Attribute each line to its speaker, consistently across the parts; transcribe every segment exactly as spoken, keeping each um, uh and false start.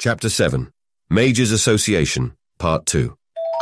Speaker 1: Chapter seven. Mages Association, Part two.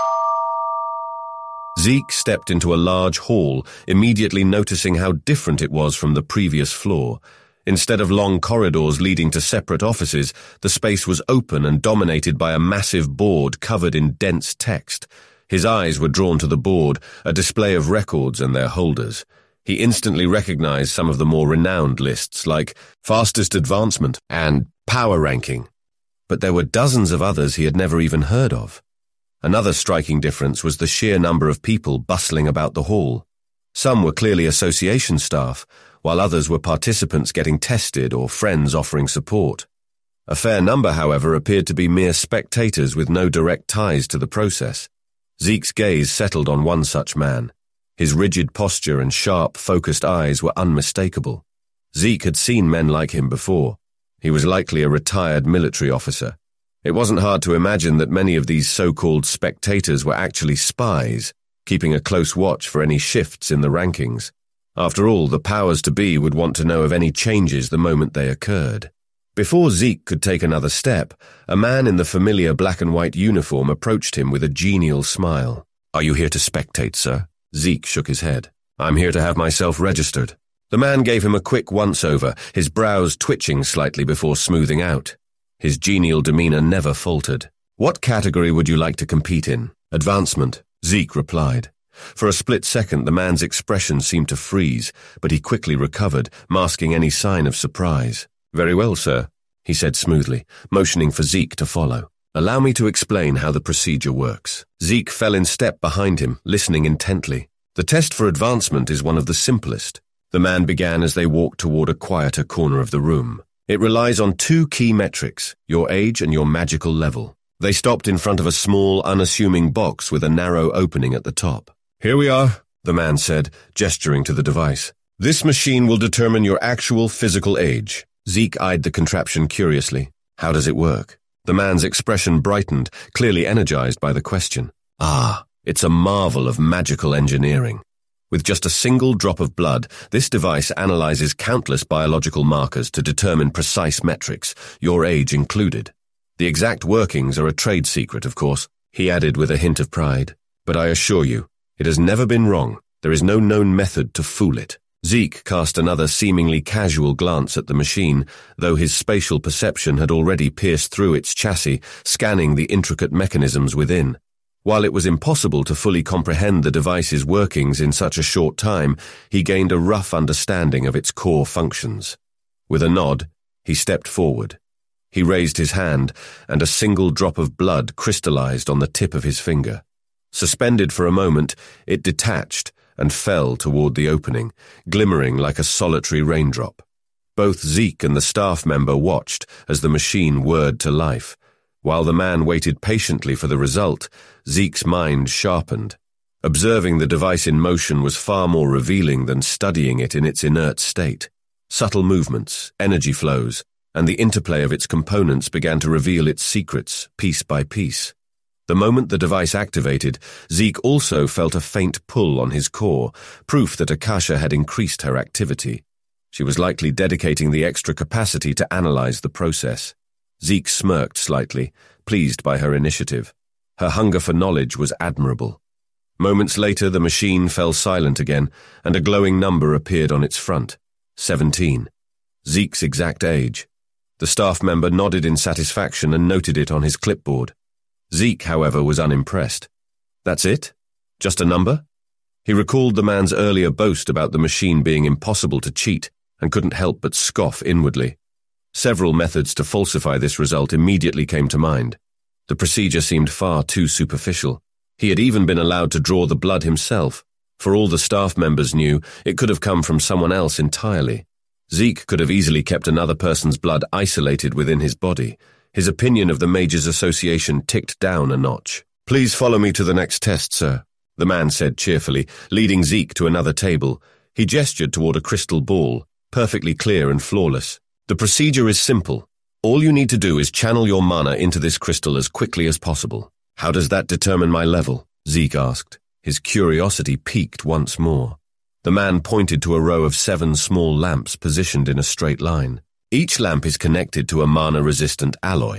Speaker 1: Zeke stepped into a large hall, immediately noticing how different it was from the previous floor. Instead of long corridors leading to separate offices, the space was open and dominated by a massive board covered in dense text. His eyes were drawn to the board, a display of records and their holders. He instantly recognized some of the more renowned lists, like Fastest Advancement and Power Ranking. But there were dozens of others he had never even heard of. Another striking difference was the sheer number of people bustling about the hall. Some were clearly association staff, while others were participants getting tested or friends offering support. A fair number, however, appeared to be mere spectators with no direct ties to the process. Zeke's gaze settled on one such man. His rigid posture and sharp, focused eyes were unmistakable. Zeke had seen men like him before. He was likely a retired military officer. It wasn't hard to imagine that many of these so-called spectators were actually spies, keeping a close watch for any shifts in the rankings. After all, the powers-to-be would want to know of any changes the moment they occurred. Before Zeke could take another step, a man in the familiar black-and-white uniform approached him with a genial smile. "Are you here to spectate, sir?" Zeke shook his head. "I'm here to have myself registered." The man gave him a quick once-over, his brows twitching slightly before smoothing out. His genial demeanor never faltered. "What category would you like to compete in?" "Advancement," Zeke replied. For a split second, the man's expression seemed to freeze, but he quickly recovered, masking any sign of surprise. "Very well, sir," he said smoothly, motioning for Zeke to follow. "Allow me to explain how the procedure works." Zeke fell in step behind him, listening intently. "The test for advancement is one of the simplest," the man began as they walked toward a quieter corner of the room. "It relies on two key metrics, your age and your magical level." They stopped in front of a small, unassuming box with a narrow opening at the top. "Here we are," the man said, gesturing to the device. "This machine will determine your actual physical age." Zeke eyed the contraption curiously. "How does it work?" The man's expression brightened, clearly energized by the question. "Ah, it's a marvel of magical engineering. With just a single drop of blood, this device analyzes countless biological markers to determine precise metrics, your age included. The exact workings are a trade secret, of course," he added with a hint of pride. "But I assure you, it has never been wrong. There is no known method to fool it." Zeke cast another seemingly casual glance at the machine, though his spatial perception had already pierced through its chassis, scanning the intricate mechanisms within. While it was impossible to fully comprehend the device's workings in such a short time, he gained a rough understanding of its core functions. With a nod, he stepped forward. He raised his hand, and a single drop of blood crystallized on the tip of his finger. Suspended for a moment, it detached and fell toward the opening, glimmering like a solitary raindrop. Both Zeke and the staff member watched as the machine whirred to life. While the man waited patiently for the result, Zeke's mind sharpened. Observing the device in motion was far more revealing than studying it in its inert state. Subtle movements, energy flows, and the interplay of its components began to reveal its secrets, piece by piece. The moment the device activated, Zeke also felt a faint pull on his core, proof that Akasha had increased her activity. She was likely dedicating the extra capacity to analyze the process. Zeke smirked slightly, pleased by her initiative. Her hunger for knowledge was admirable. Moments later, the machine fell silent again, and a glowing number appeared on its front. Seventeen. Zeke's exact age. The staff member nodded in satisfaction and noted it on his clipboard. Zeke, however, was unimpressed. "That's it? Just a number?" He recalled the man's earlier boast about the machine being impossible to cheat, and couldn't help but scoff inwardly. Several methods to falsify this result immediately came to mind. The procedure seemed far too superficial. He had even been allowed to draw the blood himself. For all the staff members knew, it could have come from someone else entirely. Zeke could have easily kept another person's blood isolated within his body. His opinion of the Mages Association ticked down a notch. "Please follow me to the next test, sir," the man said cheerfully, leading Zeke to another table. He gestured toward a crystal ball, perfectly clear and flawless. "The procedure is simple. All you need to do is channel your mana into this crystal as quickly as possible." "How does that determine my level?" Zeke asked. His curiosity piqued once more. The man pointed to a row of seven small lamps positioned in a straight line. Each lamp is connected to a mana-resistant alloy.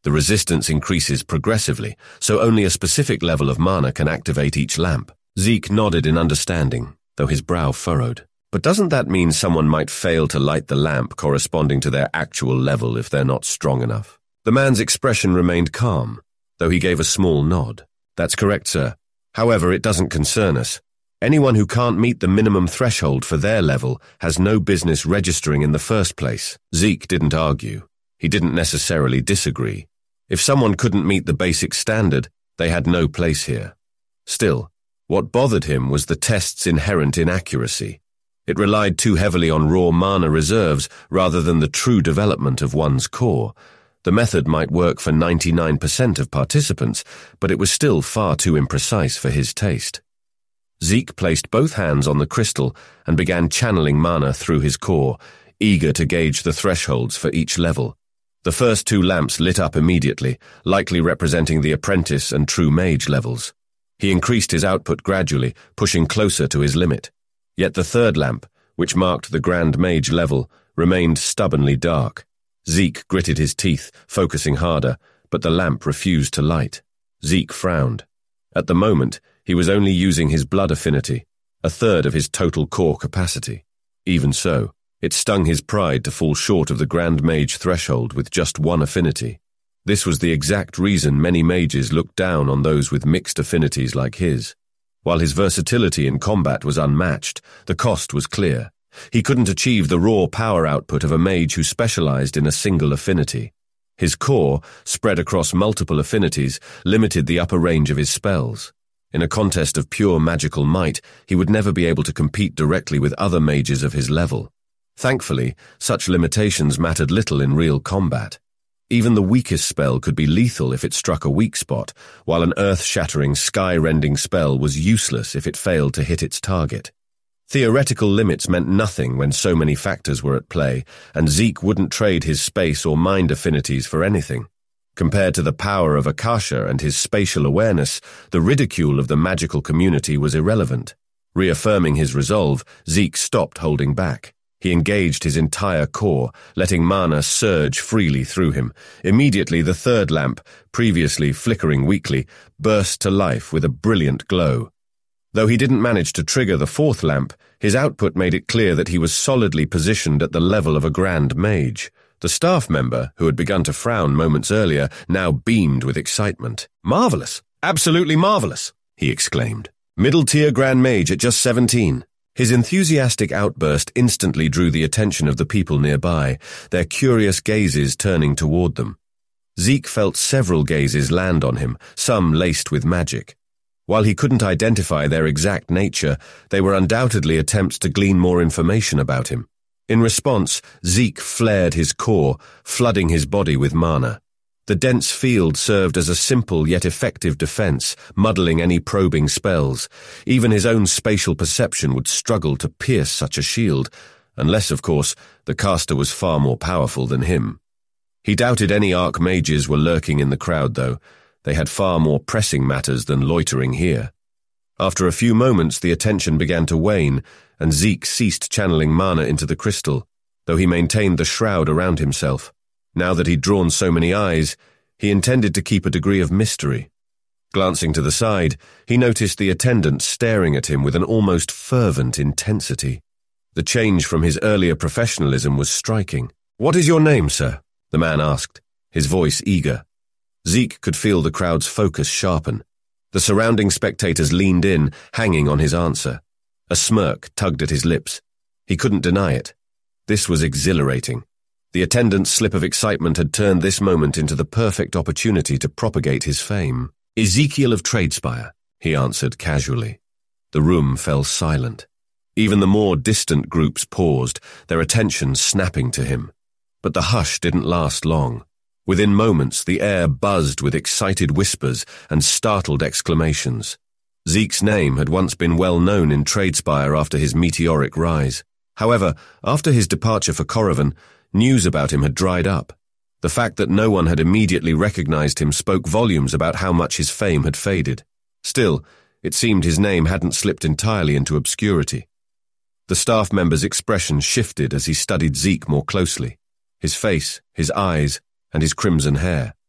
Speaker 1: The resistance increases progressively, so only a specific level of mana can activate each lamp. Zeke nodded in understanding, though his brow furrowed. But doesn't that mean someone might fail to light the lamp corresponding to their actual level if they're not strong enough? The man's expression remained calm, though he gave a small nod. That's correct, sir. However, it doesn't concern us. Anyone who can't meet the minimum threshold for their level has no business registering in the first place. Zeke didn't argue. He didn't necessarily disagree. If someone couldn't meet the basic standard, they had no place here. Still, what bothered him was the test's inherent inaccuracy. It relied too heavily on raw mana reserves rather than the true development of one's core. The method might work for ninety-nine percent of participants, but it was still far too imprecise for his taste. Zeke placed both hands on the crystal and began channeling mana through his core, eager to gauge the thresholds for each level. The first two lamps lit up immediately, likely representing the apprentice and true mage levels. He increased his output gradually, pushing closer to his limit. Yet the third lamp, which marked the grand mage level, remained stubbornly dark. Zeke gritted his teeth, focusing harder, but the lamp refused to light. Zeke frowned. At the moment, he was only using his blood affinity, a third of his total core capacity. Even so, it stung his pride to fall short of the Grand Mage threshold with just one affinity. This was the exact reason many mages looked down on those with mixed affinities like his. While his versatility in combat was unmatched, the cost was clear. He couldn't achieve the raw power output of a mage who specialized in a single affinity. His core, spread across multiple affinities, limited the upper range of his spells. In a contest of pure magical might, he would never be able to compete directly with other mages of his level. Thankfully, such limitations mattered little in real combat. Even the weakest spell could be lethal if it struck a weak spot, while an earth-shattering, sky-rending spell was useless if it failed to hit its target. Theoretical limits meant nothing when so many factors were at play, and Zeke wouldn't trade his space or mind affinities for anything. Compared to the power of Akasha and his spatial awareness, the ridicule of the magical community was irrelevant. Reaffirming his resolve, Zeke stopped holding back. He engaged his entire core, letting mana surge freely through him. Immediately, the third lamp, previously flickering weakly, burst to life with a brilliant glow. Though he didn't manage to trigger the fourth lamp, his output made it clear that he was solidly positioned at the level of a grand mage. The staff member, who had begun to frown moments earlier, now beamed with excitement. "Marvelous! Absolutely marvelous!" he exclaimed. "Middle-tier Grand Mage at just seventeen. His enthusiastic outburst instantly drew the attention of the people nearby, their curious gazes turning toward them. Zeke felt several gazes land on him, some laced with magic. While he couldn't identify their exact nature, they were undoubtedly attempts to glean more information about him. In response, Zeke flared his core, flooding his body with mana. The dense field served as a simple yet effective defense, muddling any probing spells. Even his own spatial perception would struggle to pierce such a shield, unless, of course, the caster was far more powerful than him. He doubted any archmages were lurking in the crowd, though. They had far more pressing matters than loitering here. After a few moments, the attention began to wane, and Zeke ceased channeling mana into the crystal, though he maintained the shroud around himself. Now that he'd drawn so many eyes, he intended to keep a degree of mystery. Glancing to the side, he noticed the attendant staring at him with an almost fervent intensity. The change from his earlier professionalism was striking. "What is your name, sir?" the man asked, his voice eager. Zeke could feel the crowd's focus sharpen. The surrounding spectators leaned in, hanging on his answer. A smirk tugged at his lips. He couldn't deny it. This was exhilarating. The attendant's slip of excitement had turned this moment into the perfect opportunity to propagate his fame. "Ezekiel of Tradespire," he answered casually. The room fell silent. Even the more distant groups paused, their attention snapping to him. But the hush didn't last long. Within moments, the air buzzed with excited whispers and startled exclamations. Zeke's name had once been well known in Tradespire after his meteoric rise. However, after his departure for Corrivan, news about him had dried up. The fact that no one had immediately recognized him spoke volumes about how much his fame had faded. Still, it seemed his name hadn't slipped entirely into obscurity. The staff member's expression shifted as he studied Zeke more closely. His face, his eyes, and his crimson hair.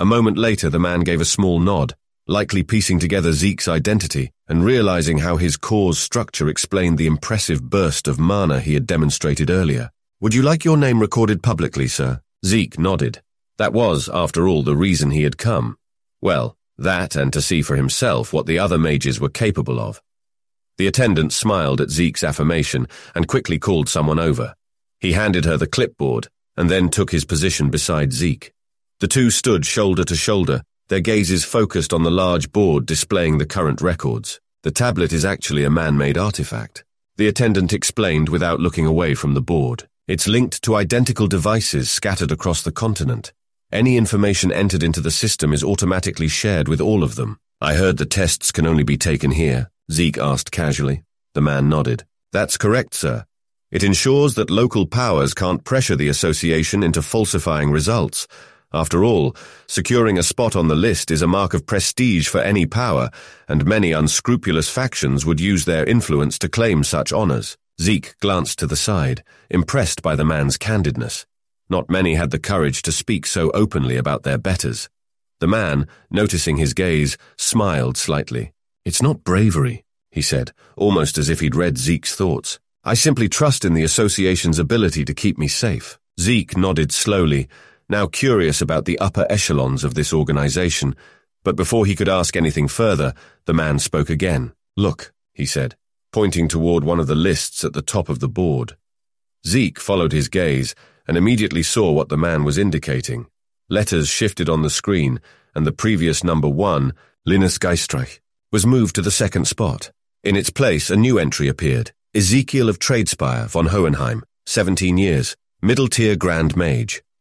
Speaker 1: A moment later, the man gave a small nod, likely piecing together Zeke's identity and realizing how his core's structure explained the impressive burst of mana he had demonstrated earlier. "Would you like your name recorded publicly, sir?" Zeke nodded. That was, after all, the reason he had come. Well, that and to see for himself what the other mages were capable of. The attendant smiled at Zeke's affirmation and quickly called someone over. He handed her the clipboard and then took his position beside Zeke. The two stood shoulder to shoulder, their gazes focused on the large board displaying the current records. "The tablet is actually a man-made artifact," the attendant explained without looking away from the board. "It's linked to identical devices scattered across the continent. Any information entered into the system is automatically shared with all of them." "I heard the tests can only be taken here," Zeke asked casually. The man nodded. "That's correct, sir. It ensures that local powers can't pressure the association into falsifying results. After all, securing a spot on the list is a mark of prestige for any power, and many unscrupulous factions would use their influence to claim such honors." Zeke glanced to the side, impressed by the man's candidness. Not many had the courage to speak so openly about their betters. The man, noticing his gaze, smiled slightly. "It's not bravery," he said, almost as if he'd read Zeke's thoughts. "I simply trust in the association's ability to keep me safe." Zeke nodded slowly, now curious about the upper echelons of this organization, but before he could ask anything further, the man spoke again. "Look," he said, pointing toward one of the lists at the top of the board. Zeke followed his gaze and immediately saw what the man was indicating. Letters shifted on the screen, and the previous number one, Linus Geistreich, was moved to the second spot. In its place, a new entry appeared. Ezekiel of Tradespire von Hohenheim, seventeen years, middle-tier Grand Mage.